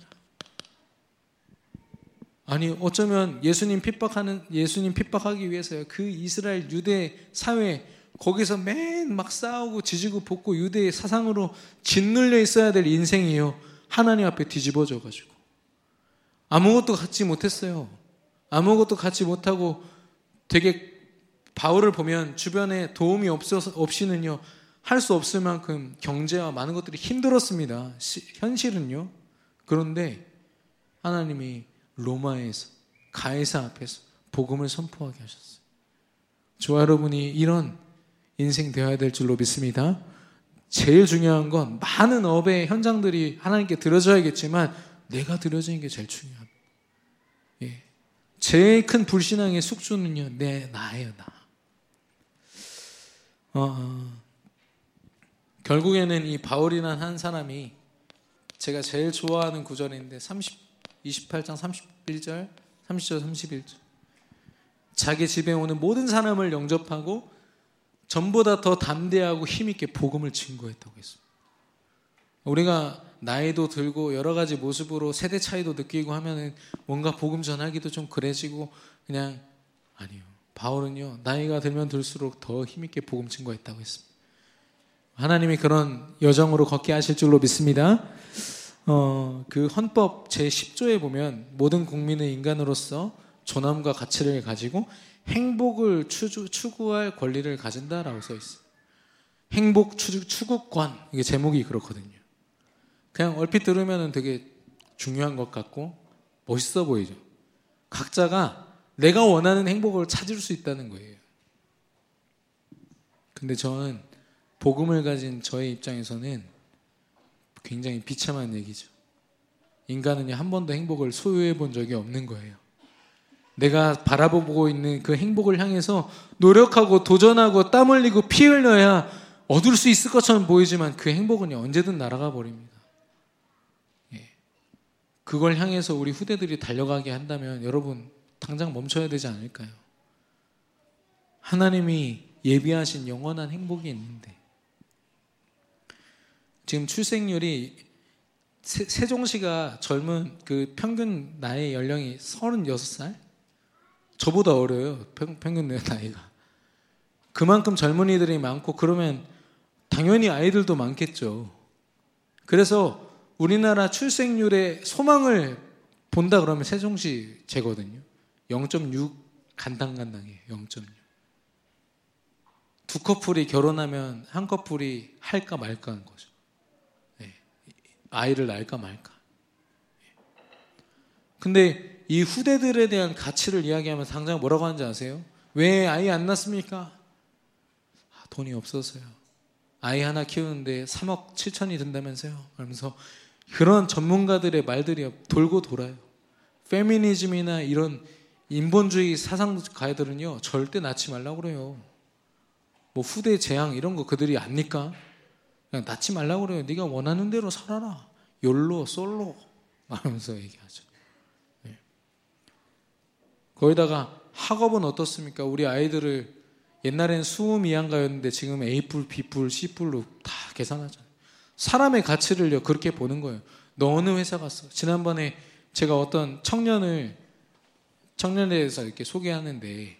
아니 어쩌면 예수님 핍박하기 위해서요 그 이스라엘 유대 사회 거기서 맨 막 싸우고 지지고 볶고 유대의 사상으로 짓눌려 있어야 될 인생이요 하나님 앞에 뒤집어져 가지고 아무것도 갖지 못했어요. 아무것도 갖지 못하고 되게 바울을 보면 주변에 도움이 없이는요 할 수 없을 만큼 경제와 많은 것들이 힘들었습니다. 현실은요. 그런데 하나님이 로마에서 가이사 앞에서 복음을 선포하게 하셨어요. 저와 여러분이 이런 인생 되어야 될 줄로 믿습니다. 제일 중요한 건 많은 업의 현장들이 하나님께 드려져야겠지만 내가 드려지는 게 제일 중요합니다. 예. 제일 큰 불신앙의 숙주는요 나예요. 결국에는 이 바울이라는 한 사람이 제가 제일 좋아하는 구절인데 28장 31절 30절 31절 자기 집에 오는 모든 사람을 영접하고 전보다 더 담대하고 힘있게 복음을 증거했다고 했습니다. 우리가 나이도 들고 여러 가지 모습으로 세대 차이도 느끼고 하면은 뭔가 복음 전하기도 좀 그래지고 그냥 아니요. 바울은요 나이가 들면 들수록 더 힘있게 복음 증거했다고 했습니다. 하나님이 그런 여정으로 걷게 하실 줄로 믿습니다. 그 헌법 제10조에 보면 모든 국민은 인간으로서 존엄과 가치를 가지고 행복을 추구할 권리를 가진다라고 써 있어요. 행복 추구권 이게 제목이 그렇거든요. 그냥 얼핏 들으면 되게 중요한 것 같고 멋있어 보이죠. 각자가 내가 원하는 행복을 찾을 수 있다는 거예요. 근데 저는 복음을 가진 저의 입장에서는 굉장히 비참한 얘기죠. 인간은 한 번도 행복을 소유해 본 적이 없는 거예요. 내가 바라보고 있는 그 행복을 향해서 노력하고 도전하고 땀 흘리고 피 흘려야 얻을 수 있을 것처럼 보이지만 그 행복은 언제든 날아가 버립니다. 예. 그걸 향해서 우리 후대들이 달려가게 한다면 여러분 당장 멈춰야 되지 않을까요? 하나님이 예비하신 영원한 행복이 있는데 지금 출생률이 세종시가 젊은 그 평균 나이 연령이 36살? 저보다 어려요. 평균 나이가. 그만큼 젊은이들이 많고 그러면 당연히 아이들도 많겠죠. 그래서 우리나라 출생률의 소망을 본다 그러면 세종시제거든요. 0.6 간당간당해요. 0.6. 두 커플이 결혼하면 한 커플이 할까 말까 하는 거죠. 네. 아이를 낳을까 말까. 근데 이 후대들에 대한 가치를 이야기하면 당장 뭐라고 하는지 아세요? 왜 아이 안 낳습니까? 돈이 없어서요. 아이 하나 키우는데 3억 7천이 든다면서요. 그러면서 그런 전문가들의 말들이 돌고 돌아요. 페미니즘이나 이런 인본주의 사상가들은요, 절대 낳지 말라고 그래요. 뭐 후대 재앙 이런 거 그들이 압니까? 그냥 낳지 말라고 그래요. 네가 원하는 대로 살아라. 욜로, 솔로 말하면서 얘기하죠. 네. 거기다가 학업은 어떻습니까? 우리 아이들을 옛날엔 수음 이한가였는데 지금 A뿔, B뿔, C뿔로 다 계산하잖아요. 사람의 가치를요 그렇게 보는 거예요. 너 어느 회사 갔어? 지난번에 제가 어떤 청년에 대해서 이렇게 소개하는데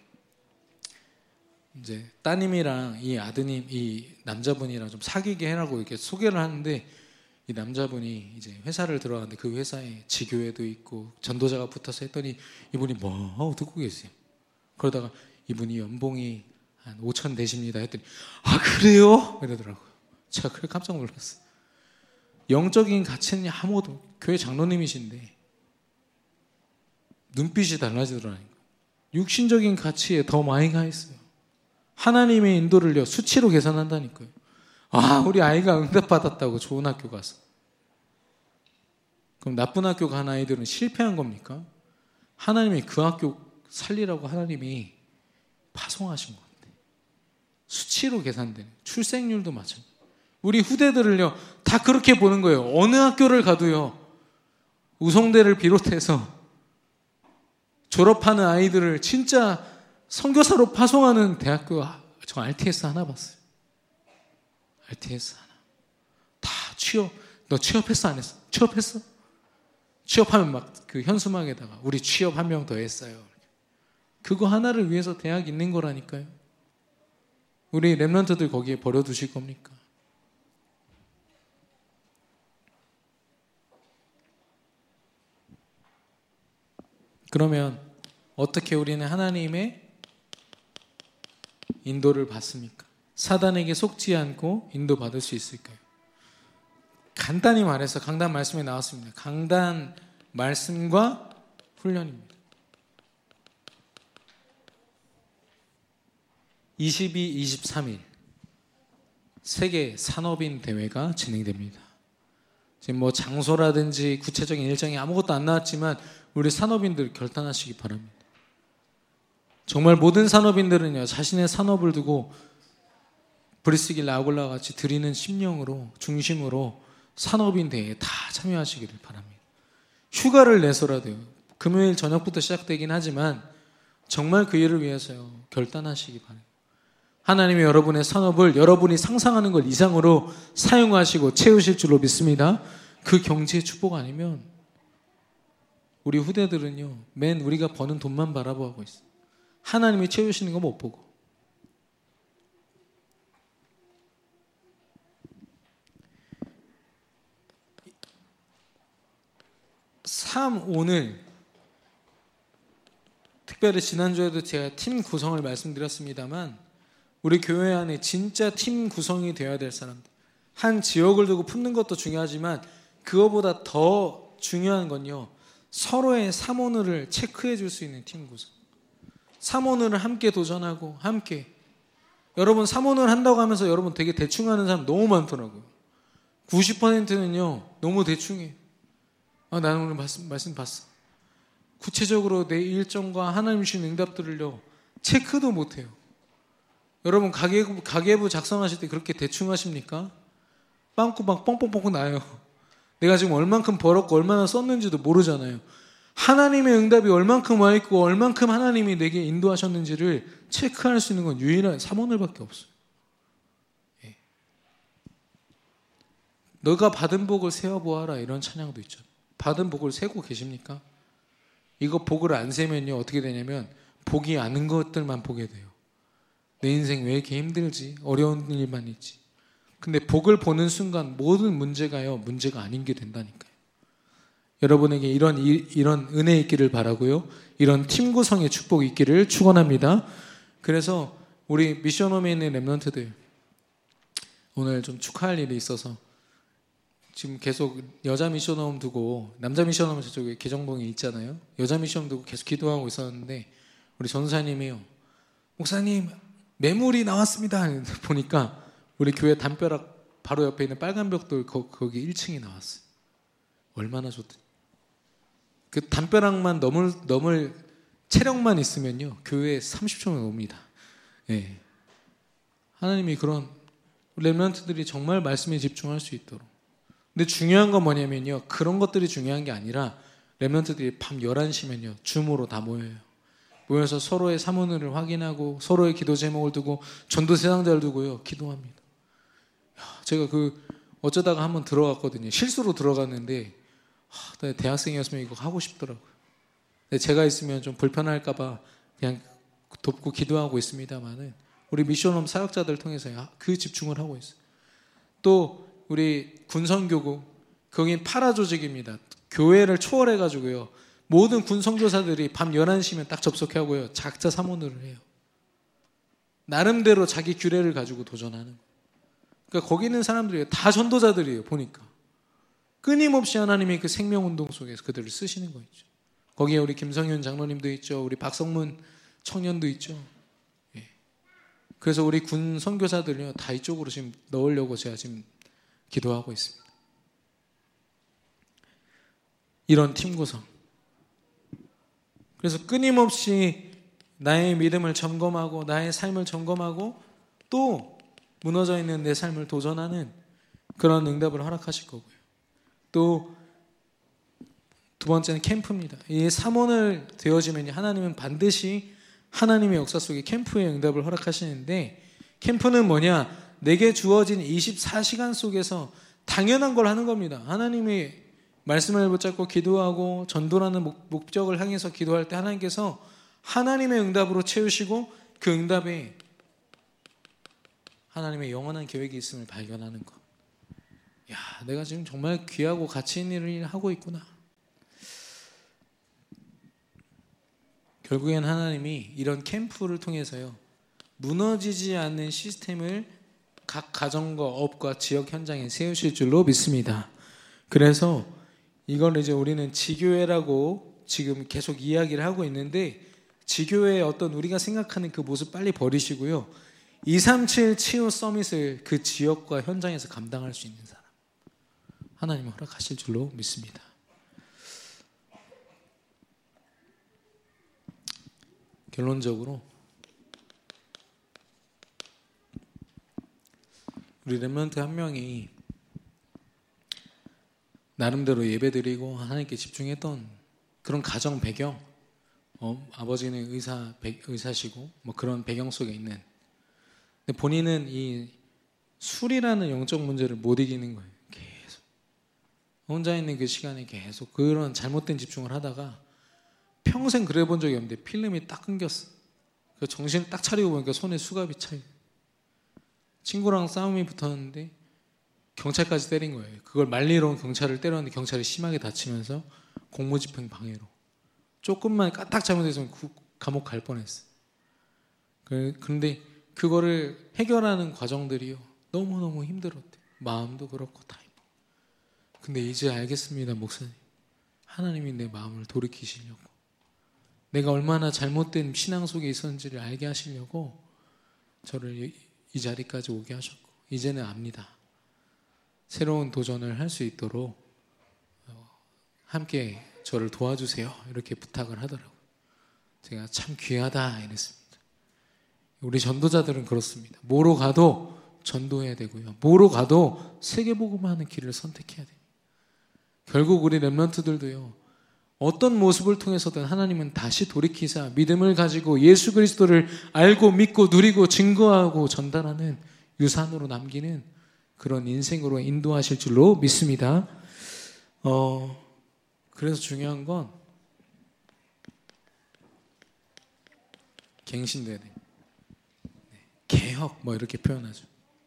이제 따님이랑 이 아드님, 이 남자분이랑 좀 사귀게 해라고 이렇게 소개를 하는데 이 남자분이 이제 회사를 들어갔는데 그 회사에 지교회도 있고 전도자가 붙어서 했더니 이분이 뭐 듣고 계세요. 그러다가 이분이 연봉이 한 5천 되십니다 했더니 아 그래요? 이러더라고요. 제가 그래 깜짝 놀랐어요. 영적인 가치는 아무것도 교회 장로님이신데 눈빛이 달라지더라니까요. 육신적인 가치에 더 많이 가 있어요. 하나님의 인도를요 수치로 계산한다니까요. 아 우리 아이가 응답받았다고 좋은 학교 가서. 그럼 나쁜 학교 간 아이들은 실패한 겁니까? 하나님이 그 학교 살리라고 하나님이 파송하신 건데 수치로 계산되는 출생률도 마찬가지. 우리 후대들을요 다 그렇게 보는 거예요. 어느 학교를 가도요 우성대를 비롯해서 졸업하는 아이들을 진짜 선교사로 파송하는 대학교 저 RTS 하나 봤어요. RTS 하나. 다 취업. 너 취업했어 안 했어? 취업했어? 취업하면 막 그 현수막에다가 우리 취업 한 명 더 했어요. 그거 하나를 위해서 대학 있는 거라니까요. 우리 랩런트들 거기에 버려두실 겁니까? 그러면 어떻게 우리는 하나님의 인도를 받습니까? 사단에게 속지 않고 인도받을 수 있을까요? 간단히 말해서 강단 말씀에 나왔습니다. 강단 말씀과 훈련입니다. 22, 23일 세계 산업인 대회가 진행됩니다. 지금 뭐 장소라든지 구체적인 일정이 아무것도 안 나왔지만 우리 산업인들 결단하시기 바랍니다. 정말 모든 산업인들은요 자신의 산업을 두고 브리스길 아굴라 같이 드리는 심령으로 중심으로 산업인 대회에 다 참여하시기를 바랍니다. 휴가를 내서라도요 금요일 저녁부터 시작되긴 하지만 정말 그 일을 위해서요 결단하시기 바랍니다. 하나님이 여러분의 산업을 여러분이 상상하는 것 이상으로 사용하시고 채우실 줄로 믿습니다. 그 경제의 축복 아니면 우리 후대들은요 맨 우리가 버는 돈만 바라보고 있어요. 하나님이 채우시는 거 못 보고. 오늘 특별히 지난주에도 제가 팀 구성을 말씀드렸습니다만 우리 교회 안에 진짜 팀 구성이 되어야 될 사람들, 한 지역을 두고 품는 것도 중요하지만 그거보다 더 중요한 건요 서로의 사모늘을 체크해 줄 수 있는 팀 구성. 사모늘을 함께 도전하고 함께. 여러분 사모늘 한다고 하면서 여러분 되게 대충 하는 사람 너무 많더라고요. 90%는요 너무 대충해. 나는 오늘 말씀 봤어. 구체적으로 내 일정과 하나님 주신 응답들을요 체크도 못해요. 여러분 가계부 작성하실 때 그렇게 대충 하십니까? 빵꾸빵 뻥뻥뻥 나요. 내가 지금 얼만큼 벌었고 얼마나 썼는지도 모르잖아요. 하나님의 응답이 얼만큼 와 있고 얼만큼 하나님이 내게 인도하셨는지를 체크할 수 있는 건 유일한 사모늘밖에 없어요. 예. 너가 받은 복을 세어보아라 이런 찬양도 있죠. 받은 복을 세고 계십니까? 이거 복을 안 세면요 어떻게 되냐면 복이 아는 것들만 보게 돼요. 내 인생 왜 이렇게 힘들지? 어려운 일만 있지. 근데 복을 보는 순간 모든 문제가요 문제가 아닌 게 된다니까요. 여러분에게 이런 은혜 있기를 바라고요. 이런 팀 구성의 축복이 있기를 축원합니다. 그래서 우리 미션홈에 있는 랩런트들 오늘 좀 축하할 일이 있어서 지금 계속 여자 미션홈 두고, 남자 미션홈은 저쪽에 계정봉에 있잖아요. 여자 미션홈 두고 계속 기도하고 있었는데 우리 전사님이요, 목사님 매물이 나왔습니다 보니까 우리 교회 담벼락 바로 옆에 있는 빨간 벽돌 거기 1층이 나왔어요. 얼마나 좋더니. 그 담벼락만 넘을 체력만 있으면요 교회에 30초면 옵니다. 예. 하나님이 그런 렘넌트들이 정말 말씀에 집중할 수 있도록. 근데 중요한 건 뭐냐면요, 그런 것들이 중요한 게 아니라 렘넌트들이 밤 11시면요 줌으로 다 모여요. 모여서 서로의 사문을 확인하고 서로의 기도 제목을 두고 전도세 상자를 두고요 기도합니다. 제가 어쩌다가 한번 들어갔거든요. 실수로 들어갔는데 대학생이었으면 이거 하고 싶더라고요. 근데 제가 있으면 좀 불편할까 봐 그냥 돕고 기도하고 있습니다만은 우리 미션홈 사역자들 통해서 그 집중을 하고 있어요. 또 우리 군선교구, 거긴 파라 조직입니다. 교회를 초월해가지고요 모든 군 선교사들이 밤 11시면 딱 접속하고요 작자 사모늘을 해요. 나름대로 자기 규례를 가지고 도전하는 거예요. 그러니까 거기 있는 사람들이 다 전도자들이에요. 보니까 끊임없이 하나님이 그 생명운동 속에서 그들을 쓰시는 거 있죠. 거기에 우리 김성윤 장로님도 있죠. 우리 박성문 청년도 있죠. 예. 그래서 우리 군 선교사들요 다 이쪽으로 지금 넣으려고 제가 지금 기도하고 있습니다. 이런 팀 구성. 그래서 끊임없이 나의 믿음을 점검하고 나의 삶을 점검하고 또 무너져 있는 내 삶을 도전하는 그런 응답을 허락하실 거고요. 또 두 번째는 캠프입니다. 이 사모늘 되어지면 하나님은 반드시 하나님의 역사 속에 캠프의 응답을 허락하시는데, 캠프는 뭐냐? 내게 주어진 24시간 속에서 당연한 걸 하는 겁니다. 하나님이 말씀을 붙잡고 기도하고 전도라는 목적을 향해서 기도할 때 하나님께서 하나님의 응답으로 채우시고 그 응답에 하나님의 영원한 계획이 있음을 발견하는 것. 야, 내가 지금 정말 귀하고 가치 있는 일을 하고 있구나. 결국엔 하나님이 이런 캠프를 통해서요 무너지지 않는 시스템을 각 가정과 업과 지역 현장에 세우실 줄로 믿습니다. 그래서 이걸 이제 우리는 지교회라고 지금 계속 이야기를 하고 있는데, 지교회의 어떤 우리가 생각하는 그 모습 빨리 버리시고요 237 치유 서밋을 그 지역과 현장에서 감당할 수 있는 사람 하나님이 허락하실 줄로 믿습니다. 결론적으로 우리 렘넌트 한 명이 나름대로 예배드리고 하나님께 집중했던 그런 가정 배경, 아버지는 의사시고 뭐 그런 배경 속에 있는, 근데 본인은 이 술이라는 영적 문제를 못 이기는 거예요. 계속 혼자 있는 그 시간에 계속 그런 잘못된 집중을 하다가 평생 그래 본 적이 없는데 필름이 딱 끊겼어. 정신을 딱 차리고 보니까 손에 수갑이 차요. 친구랑 싸움이 붙었는데 경찰까지 때린 거예요. 그걸 말리러 온 경찰을 때렸는데 경찰이 심하게 다치면서 공무집행 방해로. 조금만 까딱 잘못했으면 감옥 갈 뻔했어. 그런데 그거를 해결하는 과정들이요 너무너무 힘들었대. 마음도 그렇고 다 힘들어. 근데 이제 알겠습니다, 목사님. 하나님이 내 마음을 돌이키시려고, 내가 얼마나 잘못된 신앙 속에 있었는지를 알게 하시려고 저를 이 자리까지 오게 하셨고, 이제는 압니다. 새로운 도전을 할 수 있도록 함께 저를 도와주세요, 이렇게 부탁을 하더라고요. 제가 참 귀하다 이랬습니다. 우리 전도자들은 그렇습니다. 뭐로 가도 전도해야 되고요, 뭐로 가도 세계복음화하는 길을 선택해야 됩니다. 결국 우리 렘넌트들도요 어떤 모습을 통해서든 하나님은 다시 돌이키사 믿음을 가지고 예수 그리스도를 알고 믿고 누리고 증거하고 전달하는 유산으로 남기는 그런 인생으로 인도하실 줄로 믿습니다. 그래서 중요한 건 갱신돼야 돼요. 개혁 뭐 이렇게 표현하죠.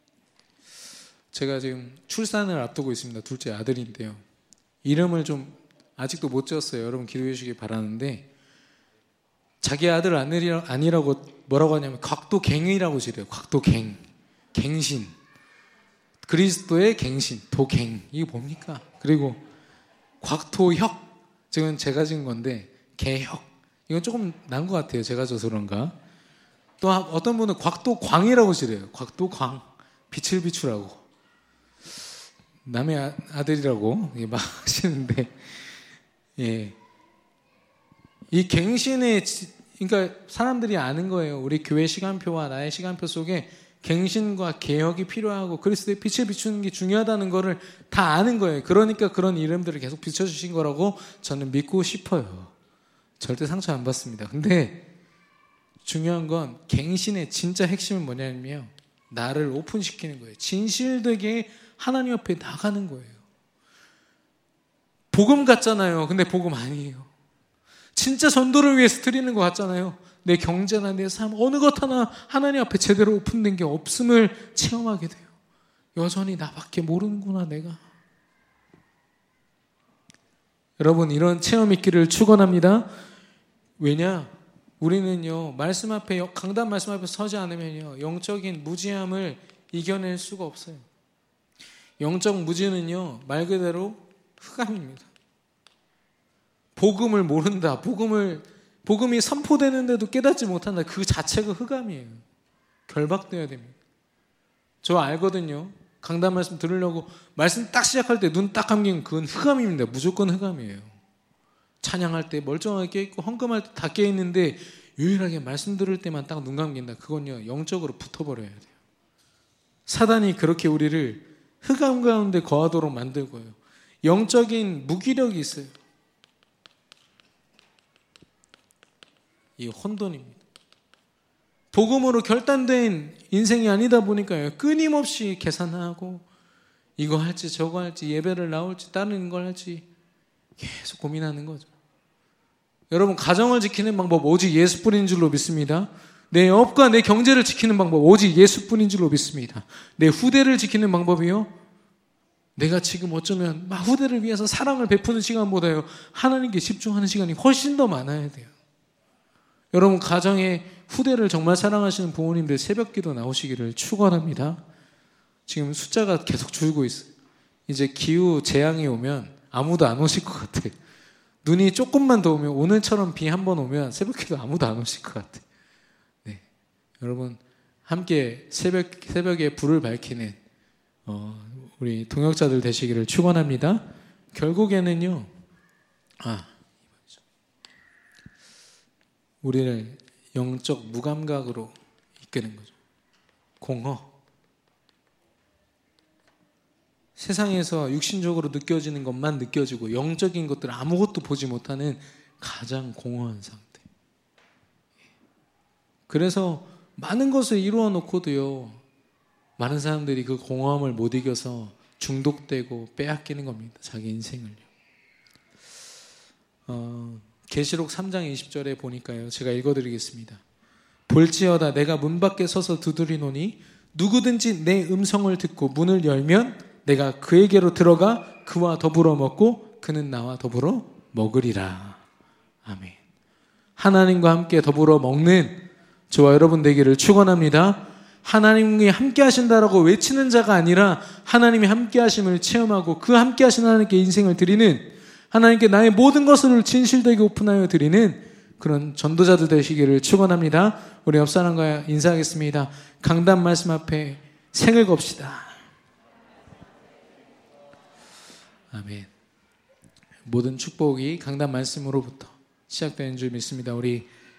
제가 지금 출산을 앞두고 있습니다. 둘째 아들인데요. 이름을 좀 아직도 못 지었어요. 여러분 기도해 주시기 바라는데, 자기 아들 아니라고 뭐라고 하냐면 곽도갱이라고 지래요. 곽도갱, 갱신. 그리스도의 갱신, 도갱. 이게 뭡니까? 그리고 곽토혁. 지금 제가 지은 건데 개혁. 이건 조금 난 것 같아요. 제가 져서 그런가. 또 어떤 분은 곽도광이라고 지래요. 곽도광. 빛을 비추라고. 남의 아들이라고 막 하시는데, 예. 이 갱신의, 그러니까 사람들이 아는 거예요. 우리 교회 시간표와 나의 시간표 속에 갱신과 개혁이 필요하고 그리스도의 빛을 비추는 게 중요하다는 거를 다 아는 거예요. 그러니까 그런 이름들을 계속 비춰주신 거라고 저는 믿고 싶어요. 절대 상처 안 받습니다. 근데 중요한 건 갱신의 진짜 핵심은 뭐냐면요, 나를 오픈시키는 거예요. 진실되게 하나님 앞에 나가는 거예요. 복음 같잖아요. 근데 복음 아니에요. 진짜 전도를 위해서 드리는 것 같잖아요. 내 경제나 내 삶 어느 것 하나 하나님 앞에 제대로 오픈된 게 없음을 체험하게 돼요. 여전히 나밖에 모르는구나 내가. 여러분, 이런 체험 있기를 축원합니다. 왜냐? 우리는요, 말씀 앞에, 강단 말씀 앞에 서지 않으면요, 영적인 무지함을 이겨낼 수가 없어요. 영적 무지는요, 말 그대로 흑암입니다. 복음을 모른다, 복음이 선포되는데도 깨닫지 못한다, 그 자체가 흑암이에요. 결박되어야 됩니다. 저 알거든요. 강단 말씀 들으려고 말씀 딱 시작할 때 눈 딱 감기면 그건 흑암입니다. 무조건 흑암이에요. 찬양할 때 멀쩡하게 깨있고 헌금할 때 다 깨있는데 유일하게 말씀 들을 때만 딱 눈 감긴다. 그건요, 영적으로 붙어버려야 돼요. 사단이 그렇게 우리를 흑암 가운데 거하도록 만들고요, 영적인 무기력이 있어요. 이 혼돈입니다. 복음으로 결단된 인생이 아니다 보니까요, 끊임없이 계산하고 이거 할지 저거 할지, 예배를 나올지 다른 걸 할지 계속 고민하는 거죠. 여러분, 가정을 지키는 방법 오직 예수뿐인 줄로 믿습니다. 내 업과 내 경제를 지키는 방법 오직 예수뿐인 줄로 믿습니다. 내 후대를 지키는 방법이요, 내가 지금 어쩌면 막 후대를 위해서 사랑을 베푸는 시간보다요, 하나님께 집중하는 시간이 훨씬 더 많아야 돼요. 여러분, 가정의 후대를 정말 사랑하시는 부모님들 새벽기도 나오시기를 축원합니다. 지금 숫자가 계속 줄고 있어요. 이제 기후 재앙이 오면 아무도 안 오실 것 같아요. 눈이 조금만 더 오면, 오늘처럼 비 한 번 오면 새벽기도 아무도 안 오실 것 같아요. 네. 여러분, 함께 새벽에 불을 밝히는 우리 동역자들 되시기를 축원합니다. 결국에는요, 우리를 영적 무감각으로 이끄는 거죠. 공허. 세상에서 육신적으로 느껴지는 것만 느껴지고 영적인 것들 아무것도 보지 못하는 가장 공허한 상태. 그래서 많은 것을 이루어 놓고도요, 많은 사람들이 그 공허함을 못 이겨서 중독되고 빼앗기는 겁니다. 자기 인생을요. 계시록 3장 20절에 보니까요, 제가 읽어드리겠습니다. 볼지어다 내가 문 밖에 서서 두드리노니 누구든지 내 음성을 듣고 문을 열면 내가 그에게로 들어가 그와 더불어 먹고 그는 나와 더불어 먹으리라. 아멘. 하나님과 함께 더불어 먹는 저와 여러분 되기를 축원합니다. 하나님이 함께 하신다라고 외치는 자가 아니라 하나님이 함께 하심을 체험하고 그 함께 하신 하나님께 인생을 드리는, 하나님께 나의 모든 것을 진실되게 오픈하여 드리는 그런 전도자들 되시기를 축원합니다. 우리 옆 사람과 인사하겠습니다. 강단 말씀 앞에 생을 겁시다. 아멘. 모든 축복이 강단 말씀으로부터 시작되는 줄 믿습니다. 우리